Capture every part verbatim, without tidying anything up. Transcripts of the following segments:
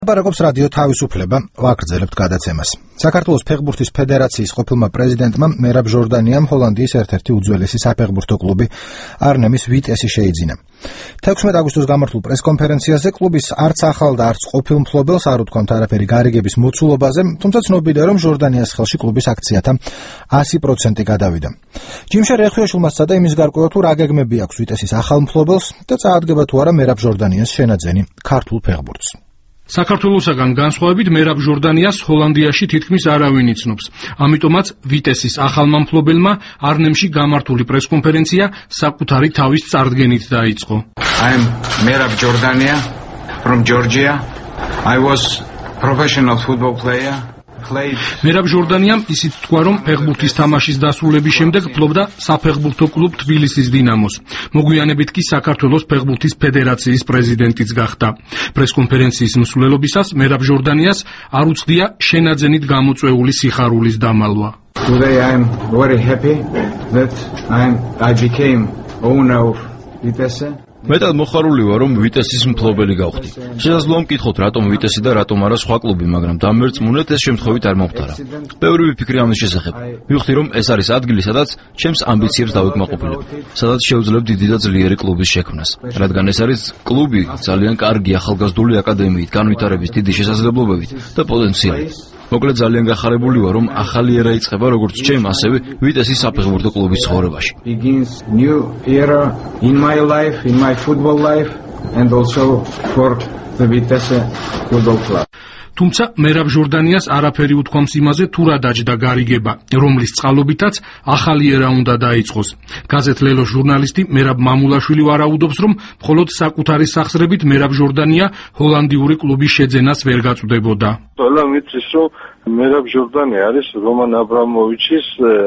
Ლაპარაკობს რადიო თავისუფლება, ვაგრძელებთ გადაცემას. საქართველოს ფეხბურთის ფედერაციის ყოფილმა პრეზიდენტმა მერაბ ჟორდანიამ ჰოლანდიის ერთ-ერთი უძველესი საფეხბურთო კლუბი არნემის ვიტესი შეიძინა. თექვსმეტ აგვისტოს გამართულ პრესკონფერენციაზე კლუბის არც ახალ და არც ყოფილ მფლობელს არ უთქვამთ არაფერი გარიგების მოცულობაზე, თუმცა ცნობილია, რომ ჟორდანიას ხელში კლუბის აქციათა ასი პროცენტი გადავიდა. ჯიმშა რეხვიაშვილმა სცადა იმის გარკვევა, თუ რა გეგმები აქვს ვიტესის ახალ მფლობელს და წაადგება თუ არა მერაბ ჟორდანიას შენაძენი ქართულ ფეხბურთს. საქართველოსაგან განსხვავებით მერაბ ჟორდანიას ჰოლანდიაში თითქმის არავინ იცნობს. ამიტომაც ვიტესის ახალმა მფლობელმა არნემში გამართული პრესკონფერენცია საკუთარი თავის წარდგენით დაიწყო. I am Merab Jordania from Georgia. I was professional football player. მერაბ ჟორდანიამ ისიც თქვა, რომ ფეხბურთის თამაშის დასრულების შემდეგ ფლობდა საფეხბურთო კლუბ თბილისის დინამოს. მოგვიანებით კი საქართველოს ფეხბურთის ფედერაციის პრეზიდენტიც გახდა. პრესკონფერენციის მსვლელობისას მერაბ ჟორდანიას არ უცდია შენაძენით გამოწვეული სიხარულის დამალვა. Today I am very happy that I am I became owner of Vitesse. მეტად მოხარული ვარ, რომ ვიტესის მფლობელი გავხდი. შესაძლოა მკითხოთ, რატომ ვიტესი და რატომ არა სხვა კლუბი, მაგრამ დამერწმუნეთ ეს შემთხვევით არ მომხდარა. ბევრი ვიფიქრე ამის შესახებ. მივხვდი, რომ ეს არის ადგილი, სადაც ჩემს ამბიციებს დავიკმაყოფილებ, სადაც შევძლებ დიდი და ძლიერი კლუბის შექმნას. რადგან ეს არის კლუბი ძალიან კარგი ახალგაზრდული აკადემიით, განვითარების დიდი შესაძლებლობებით და პოტენციალით. მოკლედ ძალიან გახარებული ვარ, რომ ახალი ერა იწყება როგორც ჩემ, ასევე ვიტესის საფეხბურთო კლუბის ცხოვრებაში. Begins new era in my life, in my football life, and also for the Vitesse football club. თუმცა მერაბ ჟორდანიას არაფერი უთქვამს იმაზე, თუ რა დაჯდა გარიგება, რომლის წყალობითაც ახალი ერა უნდა დაიწყოს. გაზეთ ლელოს ჟურნალისტი მერაბ მამულაშვილი ვარაუდობს, რომ მხოლოდ საკუთარი სახსრებით მერაბ ჟორდანია ჰოლანდიური კლუბის შეძენას ვერ გაწვდებოდა. ყველა მიწის, რომ მერაბ ჟორდანი არის რომან აბრამოვიჩის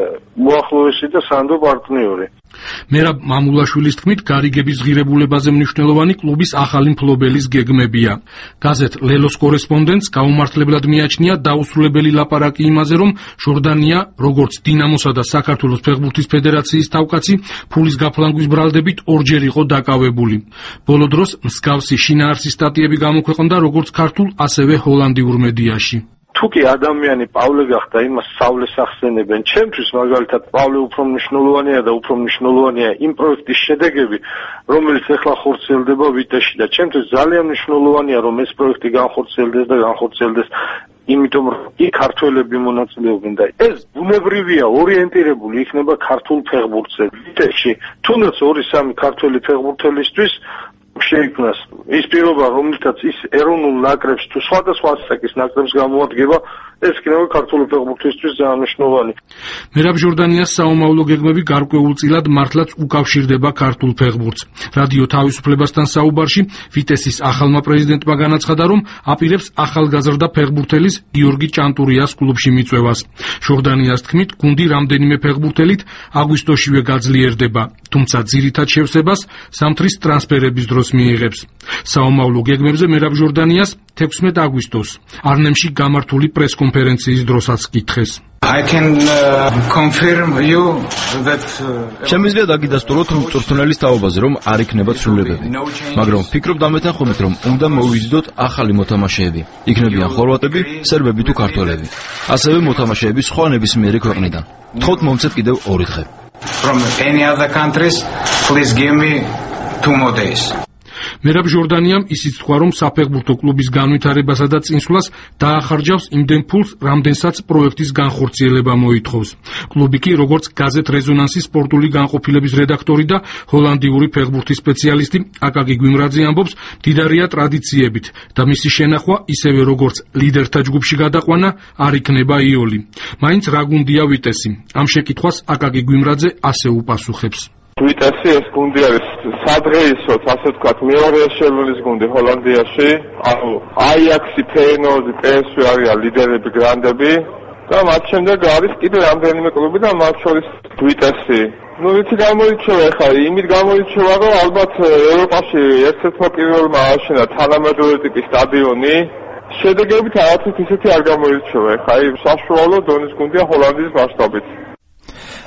უახლოესი და სანდო პარტნიორი. მერაბ მამულაშვილის თქმით, გარიგების ღირებულებაზე მნიშვნელოვანი კლუბის ახალი მფლობელის გეგმებია. გაზეთ ლელოს კორესპონდენტს გაუმართლებლად მიაჩნია დაუსრულებელი ლაპარაკი იმაზე, რომ ჟორდანია, როგორც დინამოსა და საქართველოს ფეხბურთის ფედერაციის თავკაცი, ფულის გაფლანგვის ბრალდებით ორჯერ იყო დაკავებული. ბოლო დროს მსგავსი შინაარსი სტატიები გამოქვეყნდა როგორც ქართულ, ასევე ჰოლანდიურ მედიაში. თუკი ადამიანი პავლე გახდა, იმას სწავლეს ახსენებენ. ჩემთვის მაგალითად პავლე უფრო მნიშვნელოვანია და უფრო მნიშვნელოვანია იმ პროექტის შედეგები, რომელიც ახლა ხორციელდება ვიტესში და ჩემთვის ძალიან მნიშვნელოვანია, რომ ეს პროექტი განხორციელდეს და განხორციელდეს, იმიტომ რომ იქ ქართველები მონაწილეობენ და ეს ბუნებრივია, ორიენტირებული იქნება ქართულ ფეხბურთზე. ვიტესში თუნდაც ორი სამი ქართველი ფეხბურთელისთვის შეიქმნას ის პირობა, რომლითაც ის ეროვნულ ნაკრებს თუ სხვადასხვა ასაკის ნაკრებს გამოადგება, ეს იქნება ქართული ფეხბურთისთვის ძალიან მნიშვნელოვანი. მერაბ ჟორდანიას საომავლო გეგმები გარკვეულწილად მართლაც უკავშირდება ქართულ ფეხბურთს. რადიო თავისუფლებასთან საუბარში ვიტესის ახალმა პრეზიდენტმა განაცხადა, რომ აპირებს ახალგაზრდა ფეხბურთელის გიორგი ჭანტურიას კლუბში მიწვევას. ჟორდანიას თქმით, გუნდი რამდენიმე ფეხბურთელით აგვისტოშივე გაძლიერდება, თუმცა ძირითად შევსებას ზამთრის ტრანსფერების დროს მიიღებს. საომავლო გეგმებზე მერაბ ჟორდანიას თექვსმეტ აგვისტოს არნემში გამართული პრესკონფერენციის დროსაც კითხეს. I can uh, confirm you that შემიძლია დაგიდასტუროთ მწვრთნელის თაობაზე, რომ არ იქნება ცვლილებები, მაგრამ ვფიქრობ დამეთანხმებით, რომ უნდა მოვიზიდოთ ახალი მოთამაშეები. იქნებიან ხორვატები, სერბები თუ ქართველები. ასევე მოთამაშეები სხვა ნებისმიერი ქვეყნიდან. თხოვთ მომცეთ კიდევ ორი დღე. From any other countries, please give me two more days. მერაბ ჟორდანიამ ისიც თქვა, რომ საფეხბურთო კლუბის განვითარებასა და წინსვლას დაახარჯავს იმდენ ფულს, რამდენსაც პროექტის განხორციელება მოითხოვს. კლუბი კი, როგორც გაზეთ რეზონანსის სპორტული განყოფილების რედაქტორი და ჰოლანდიური ფეხბურთის სპეციალისტი აკაკი გვიმრაძე ამბობს, მდიდარია ტრადიციებით და მისი შენახვა, ისევე როგორც ლიდერთა ჯგუფში გადაყვანა, არ იქნება იოლი. მაინც რა გუნდია ვიტესი? ამ შეკითხვას აკაკი გვიმრაძე ასე უპასუხებს. ვიტესი ეს გუნდი არის სადღეისოც, ასე ვთქვათ, მეორე ეშელონის გუნდი ჰოლანდიაში. ანუ აიაქსი, ფეიენორდი, პი ეს ვი არიან ლიდერები, გრანდები და მათ შემდეგ არის კიდევ რამდენიმე კლუბი და მათ შორის ვიტესი. ნუ ვიცი გამოირჩევა ხა, იმით გამოირჩევა, რომ ალბათ ევროპაში ერთ-ერთმა პირველმა ააშენა თანამედროვე ტიპის სტადიონი. შედეგებით არაფრით ისეთი არ გამოირჩევა ხა, საშუალო დონის გუნდია ჰოლანდიის მასშტაბით.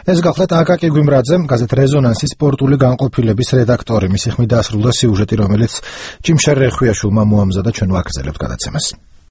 ეს გახლეთ აკაკი გვიმრაძე, გაზეთ რეზონანსის სპორტული განყოფილების რედაქტორი. მისი ხმით დასრულდა სიუჟეტი, რომელიც ჯიმ შერეხვიაშვილმა მოამზადა, ჩვენ ვაგრძელებთ გადაცემას.